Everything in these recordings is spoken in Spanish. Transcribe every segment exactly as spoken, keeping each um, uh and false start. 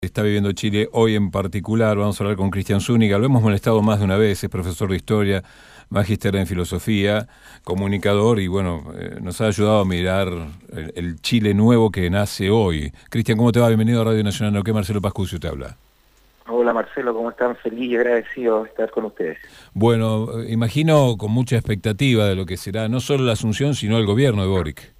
Está viviendo Chile hoy en particular. Vamos a hablar con Cristian Zúñiga. Lo hemos molestado más de una vez. Es profesor de historia, magíster en filosofía, comunicador y bueno, eh, nos ha ayudado a mirar el, el Chile nuevo que nace hoy. Cristian, ¿cómo te va? Bienvenido a Radio Nacional Neuquén. Marcelo Pascucio te habla. Hola Marcelo, ¿cómo están? Feliz y agradecido de estar con ustedes. Bueno, eh, imagino con mucha expectativa de lo que será no solo la asunción, sino el gobierno de Boric.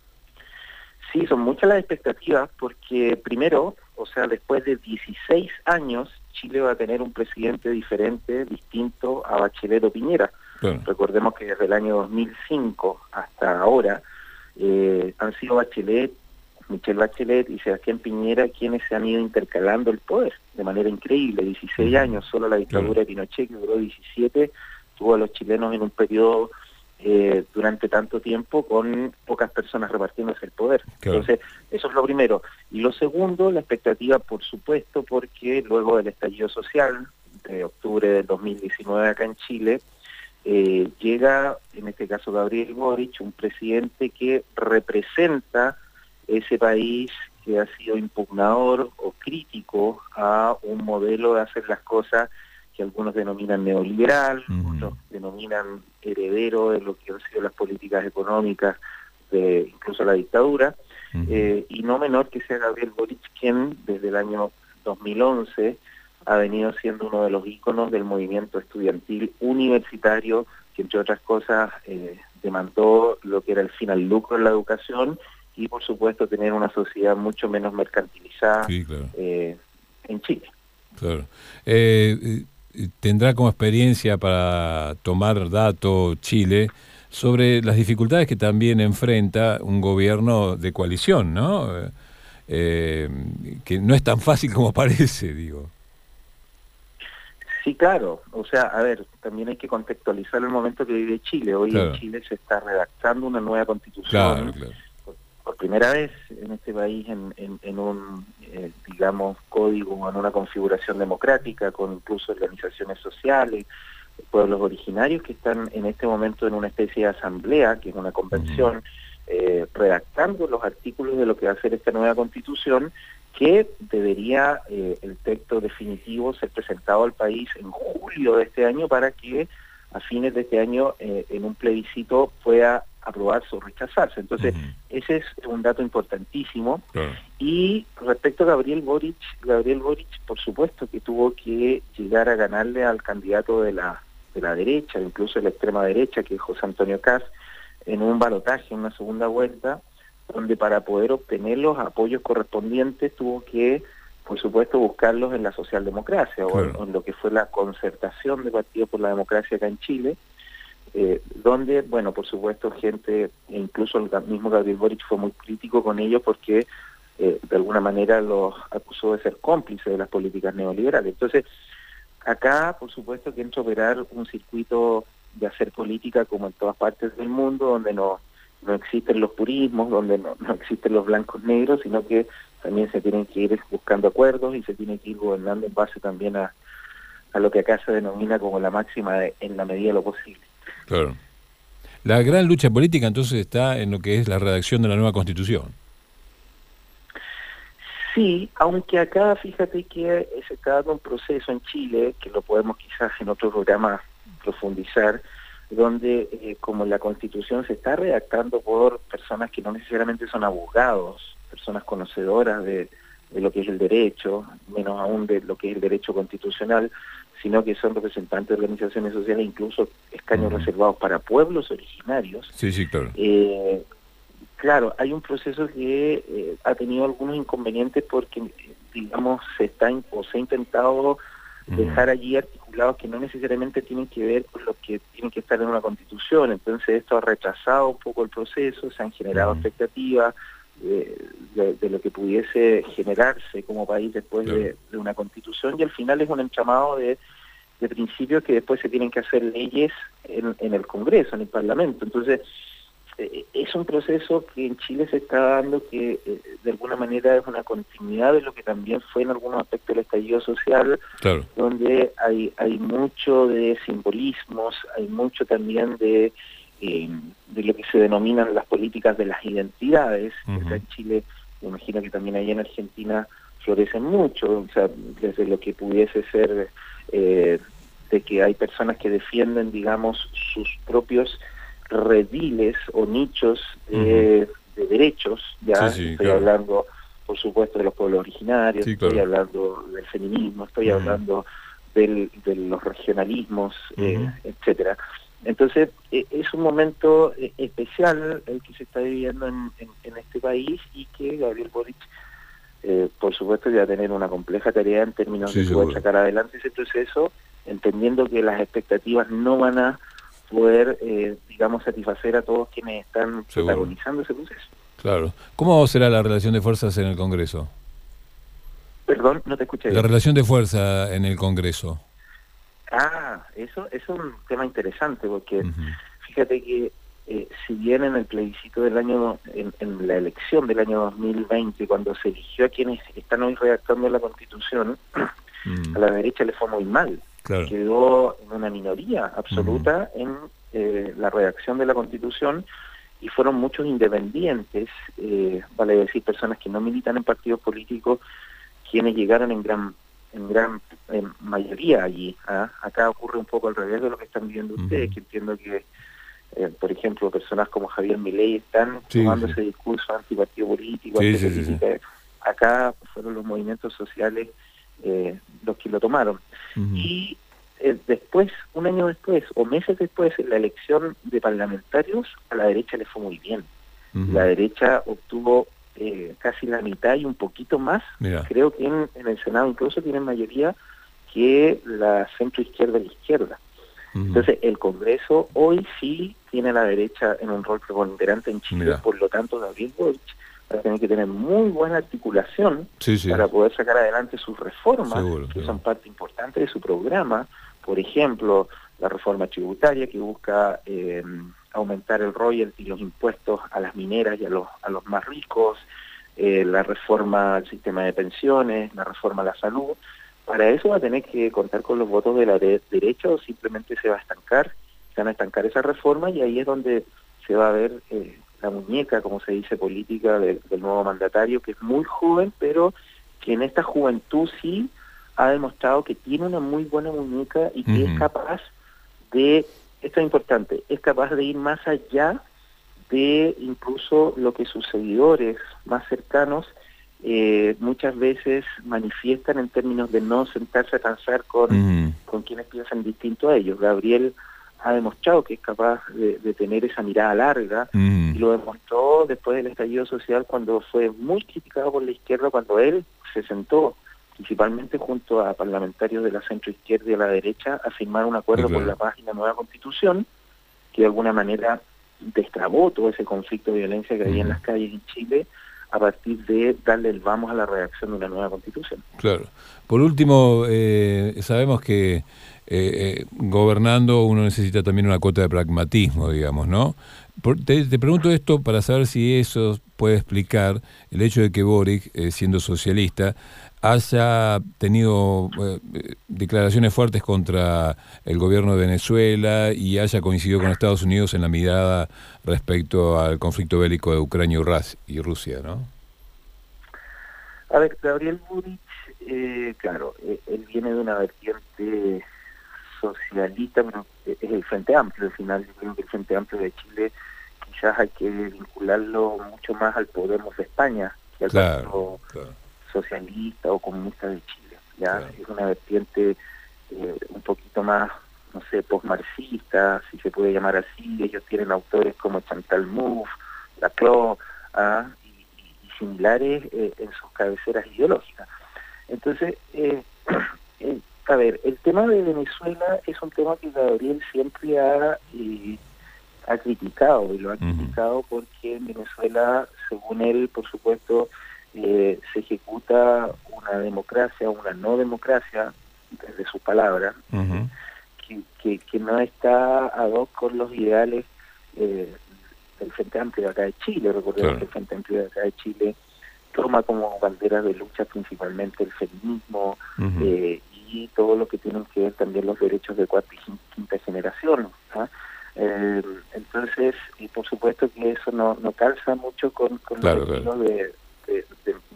Sí, son muchas las expectativas porque primero, o sea, después de dieciséis años, Chile va a tener un presidente diferente, distinto a Bachelet o Piñera. Claro. Recordemos que desde el año dos mil cinco hasta ahora eh, han sido Bachelet, Michelle Bachelet y Sebastián Piñera quienes se han ido intercalando el poder de manera increíble. dieciséis años, solo la dictadura claro. de Pinochet, que duró diecisiete, tuvo a los chilenos en un periodo Eh, durante tanto tiempo con pocas personas repartiéndose el poder. Claro. Entonces, eso es lo primero. Y lo segundo, la expectativa, por supuesto, porque luego del estallido social de octubre del dos mil diecinueve acá en Chile, eh, llega, en este caso Gabriel Boric, un presidente que representa ese país que ha sido impugnador o crítico a un modelo de hacer las cosas que algunos denominan neoliberal, uh-huh. otros denominan heredero de lo que han sido las políticas económicas de incluso la dictadura, uh-huh. eh, y no menor que sea Gabriel Boric, quien desde el año dos mil once ha venido siendo uno de los íconos del movimiento estudiantil universitario, que entre otras cosas eh, demandó lo que era el fin al lucro en la educación y por supuesto tener una sociedad mucho menos mercantilizada sí, claro. eh, en Chile. Claro. Eh, tendrá como experiencia para tomar dato Chile sobre las dificultades que también enfrenta un gobierno de coalición, ¿no? Eh, que no es tan fácil como parece, digo. Sí, claro. O sea, a ver, también hay que contextualizar el momento que vive Chile. Hoy claro. en Chile se está redactando una nueva constitución. Claro, claro. Por primera vez en este país en, en, en un, eh, digamos, código, en una configuración democrática, con incluso organizaciones sociales, pueblos originarios que están en este momento en una especie de asamblea, que es una convención, uh-huh. eh, redactando los artículos de lo que va a ser esta nueva constitución, que debería eh, el texto definitivo ser presentado al país en julio de este año para que a fines de este año eh, en un plebiscito pueda aprobarse o rechazarse. Entonces, uh-huh. ese es un dato importantísimo. Uh-huh. Y respecto a Gabriel Boric, Gabriel Boric, por supuesto que tuvo que llegar a ganarle al candidato de la de la derecha, incluso de la extrema derecha, que es José Antonio Kast, en un balotaje, en una segunda vuelta, donde para poder obtener los apoyos correspondientes tuvo que, por supuesto, buscarlos en la socialdemocracia, uh-huh. o, en, o en lo que fue la concertación de Partido por la Democracia acá en Chile, Eh, donde, bueno, por supuesto, gente, incluso el mismo Gabriel Boric fue muy crítico con ellos porque eh, de alguna manera los acusó de ser cómplices de las políticas neoliberales. Entonces, acá, por supuesto, que entra a operar un circuito de hacer política como en todas partes del mundo, donde no, no existen los purismos, donde no, no existen los blancos negros, sino que también se tienen que ir buscando acuerdos y se tiene que ir gobernando en base también a, a lo que acá se denomina como la máxima de, en la medida de lo posible. Claro. La gran lucha política entonces está en lo que es la redacción de la nueva Constitución. Sí, aunque acá fíjate que se está dando un proceso en Chile, que lo podemos quizás en otro programa profundizar, donde eh, como la Constitución se está redactando por personas que no necesariamente son abogados, personas conocedoras de, de lo que es el derecho, menos aún de lo que es el derecho constitucional, sino que son representantes de organizaciones sociales, incluso escaños uh-huh. reservados para pueblos originarios. Sí, sí, claro. Eh, claro, hay un proceso que eh, ha tenido algunos inconvenientes porque, digamos, se está o se ha intentado uh-huh. dejar allí articulados que no necesariamente tienen que ver con lo que tienen que estar en una constitución. Entonces esto ha retrasado un poco el proceso, se han generado uh-huh. expectativas de, de, de lo que pudiese generarse como país después claro. de, de una constitución, y al final es un entramado de, de principios que después se tienen que hacer leyes en, en el Congreso, en el Parlamento. Entonces eh, es un proceso que en Chile se está dando que eh, de alguna manera es una continuidad de lo que también fue en algunos aspectos el estallido social, claro. donde hay, hay mucho de simbolismos, hay mucho también de Eh, de lo que se denominan las políticas de las identidades. Uh-huh. Acá en Chile, me imagino que también allá en Argentina florecen mucho, o sea, desde lo que pudiese ser eh, de que hay personas que defienden, digamos, sus propios rediles o nichos de, uh-huh. de derechos, ya sí, sí, estoy claro. hablando, por supuesto, de los pueblos originarios, sí, estoy claro. hablando del feminismo, estoy uh-huh. hablando del, de los regionalismos, uh-huh. eh, etcétera. Entonces, eh, es un momento eh, especial el que se está viviendo en, en, en este país y que Gabriel Boric, eh, por supuesto, va a tener una compleja tarea en términos sí, de poder sacar adelante ese proceso, entendiendo que las expectativas no van a poder, eh, digamos, satisfacer a todos quienes están seguro. protagonizando ese proceso. Claro. ¿Cómo será la relación de fuerzas en el Congreso? Perdón, no te escuché La bien. relación de fuerza en el Congreso. Ah, eso, eso es un tema interesante, porque uh-huh. fíjate que eh, si bien en el plebiscito del año, en, en la elección del año dos mil veinte, cuando se eligió a quienes están hoy redactando la Constitución, uh-huh. a la derecha le fue muy mal. Claro. Quedó en una minoría absoluta uh-huh. en eh, la redacción de la Constitución, y fueron muchos independientes, eh, vale decir, personas que no militan en partidos políticos, quienes llegaron en gran en gran en mayoría allí. ¿eh? Acá ocurre un poco al revés de lo que están viviendo uh-huh. ustedes, que entiendo que, eh, por ejemplo, personas como Javier Milei están sí, tomando sí. ese discurso antipartido político, sí, antipolítica. Sí, sí, sí. Acá fueron los movimientos sociales eh, los que lo tomaron. Uh-huh. Y eh, después, un año después, o meses después, en la elección de parlamentarios, a la derecha le fue muy bien. Uh-huh. La derecha obtuvo Eh, casi la mitad y un poquito más. Mira. Creo que en, en el Senado incluso tienen mayoría que la centro izquierda y la izquierda. Uh-huh. Entonces el Congreso hoy sí tiene a la derecha en un rol preponderante en Chile. Mira. Por lo tanto Gabriel Boric va a tener que tener muy buena articulación sí, sí. para poder sacar adelante sus reformas, seguro, que seguro. son parte importante de su programa. Por ejemplo, la reforma tributaria que busca eh, aumentar el royalty y los impuestos a las mineras y a los, a los más ricos, eh, la reforma al sistema de pensiones, la reforma a la salud. Para eso va a tener que contar con los votos de la de derecha o simplemente se va a estancar, se van a estancar esa reforma, y ahí es donde se va a ver eh, la muñeca, como se dice, política del, del nuevo mandatario, que es muy joven, pero que en esta juventud sí ha demostrado que tiene una muy buena muñeca y que uh-huh. es capaz de, esto es importante, es capaz de ir más allá de incluso lo que sus seguidores más cercanos eh, muchas veces manifiestan en términos de no sentarse a transar con, uh-huh. con quienes piensan distinto a ellos. Gabriel ha demostrado que es capaz de, de tener esa mirada larga uh-huh. y lo demostró después del estallido social, cuando fue muy criticado por la izquierda, cuando él se sentó principalmente junto a parlamentarios de la centroizquierda y a la derecha a firmar un acuerdo sí, claro. por la paz y la nueva Constitución, que de alguna manera destrabó todo ese conflicto de violencia que había uh-huh. en las calles en Chile, a partir de darle el vamos a la redacción de una nueva Constitución. Claro. Por último, eh, sabemos que eh, eh, gobernando uno necesita también una cuota de pragmatismo, digamos, ¿no? Por, te, te pregunto esto para saber si eso puede explicar el hecho de que Boric, eh, siendo socialista, haya tenido eh, declaraciones fuertes contra el gobierno de Venezuela y haya coincidido con Estados Unidos en la mirada respecto al conflicto bélico de Ucrania y Rusia, ¿no? A ver, Gabriel Boric, eh, claro, eh, él viene de una vertiente socialista, pero es el Frente Amplio. Al final yo creo que el Frente Amplio de Chile quizás hay que vincularlo mucho más al Podemos de España que al claro, Partido claro. Socialista o Comunista de Chile. Ya claro. Es una vertiente eh, un poquito más, no sé, postmarxista, si se puede llamar así. Ellos tienen autores como Chantal Mouffe, Laclau, ¿ah? y, y, y similares eh, en sus cabeceras ideológicas. Entonces, eh, eh, a ver, el tema de Venezuela es un tema que Gabriel siempre ha, eh, ha criticado, y lo ha uh-huh. criticado porque en Venezuela, según él, por supuesto, eh, se ejecuta una democracia, una no democracia, desde sus palabras, uh-huh. que, que, que no está ad hoc con los ideales eh, del Frente Amplio de acá de Chile. Recordemos claro. que el Frente Amplio de acá de Chile toma como bandera de lucha principalmente el feminismo uh-huh. eh, y todo lo que tienen que ver también los derechos de cuarta y quinta generación. ¿Ah? Eh, entonces, y por supuesto que eso no, no calza mucho con, con claro, los estilos claro. de, de, de,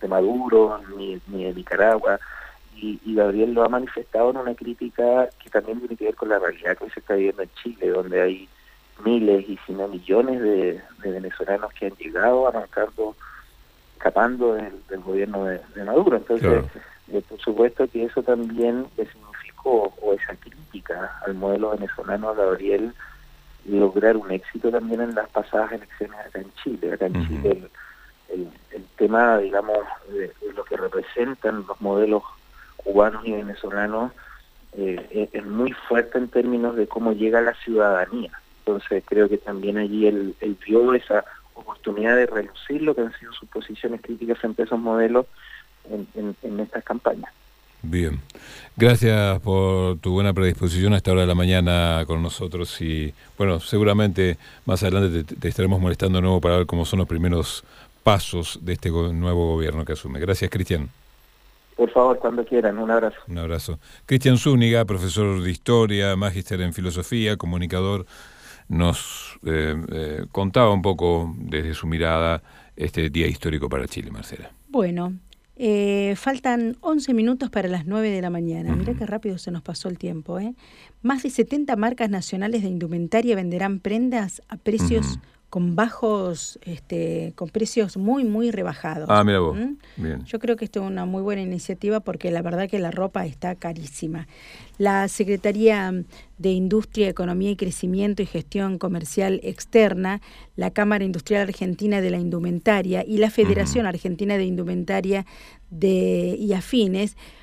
presidente Maduro, ni, ni de Nicaragua, y, y Gabriel lo ha manifestado en una crítica que también tiene que ver con la realidad que hoy se está viviendo en Chile, donde hay miles y si no millones de, de venezolanos que han llegado arrancando, escapando del, del gobierno de, de Maduro. Entonces, claro. eh, por supuesto que eso también le significó, o esa crítica al modelo venezolano a Gabriel, lograr un éxito también en las pasadas elecciones acá en Chile. Acá en uh-huh. Chile el, el, el tema, digamos, de, de lo que representan los modelos cubanos y venezolanos eh, es, es muy fuerte en términos de cómo llega la ciudadanía. Entonces creo que también allí él, él vio esa oportunidad de relucir lo que han sido sus posiciones críticas ante esos modelos en, en, en estas campañas. Bien, gracias por tu buena predisposición a esta hora de la mañana con nosotros y bueno, seguramente más adelante te, te estaremos molestando de nuevo para ver cómo son los primeros pasos de este go- nuevo gobierno que asume. Gracias, Cristian. Por favor, cuando quieran, un abrazo. Un abrazo. Cristian Zúñiga, profesor de Historia, magíster en Filosofía, comunicador, nos eh, eh, contaba un poco desde su mirada este día histórico para Chile, Marcela. Bueno, eh, faltan once minutos para las nueve de la mañana. Uh-huh. Mirá qué rápido se nos pasó el tiempo, ¿eh? Más de setenta marcas nacionales de indumentaria venderán prendas a precios... Uh-huh. con bajos, este, con precios muy, muy rebajados. Ah, mira vos. ¿Mm? Bien. Yo creo que esto es una muy buena iniciativa porque la verdad que la ropa está carísima. La Secretaría de Industria, Economía y Crecimiento y Gestión Comercial Externa, la Cámara Industrial Argentina de la Indumentaria y la Federación uh-huh. Argentina de Indumentaria de, y Afines